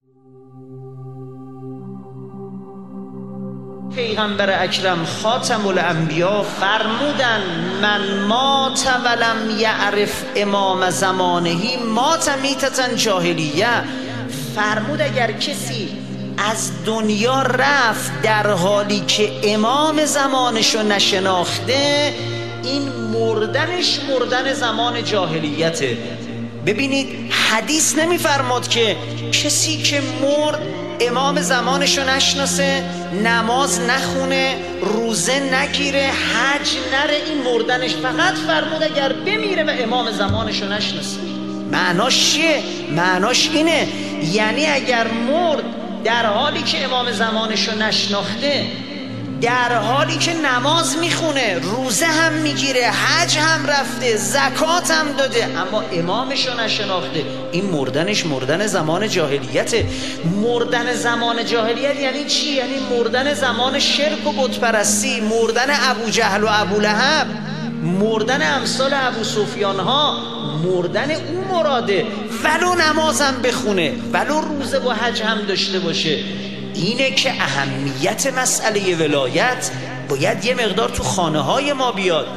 پیغمبر اکرم خاتم الانبیا فرمودن من مات ولم یعرف امام زمانهی مات میتة جاهلیه. فرمود اگر کسی از دنیا رفت در حالی که امام زمانشو نشناخته، این مردنش مردن زمان جاهلیته. ببینید حدیث نمیفرماد که کسی که مرد امام زمانشو نشناسه، نماز نخونه، روزه نگیره، حج نره، این مردنش. فقط فرمود اگر بمیره و امام زمانشو نشناسه. معناش چیه؟ معناش اینه یعنی اگر مرد در حالی که امام زمانشو نشناخته، در حالی که نماز میخونه، روزه هم میگیره، حج هم رفته، زکات هم داده، اما امامشو نشناخته، این مردنش مردن زمان جاهلیته. مردن زمان جاهلیت یعنی چی؟ یعنی مردن زمان شرک و بت پرستی، مردن ابو جهل و ابو لهب، مردن امثال ابو سفیان ها، مردن اون مراده. ولو نمازم بخونه، ولو روزه و حج هم داشته باشه. اینه که اهمیت مسئله ولایت باید یه مقدار تو خانه های ما بیاد.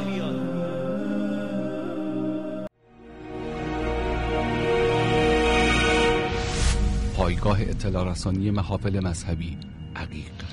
پایگاه اطلاع رسانی محافل مذهبی عقیق.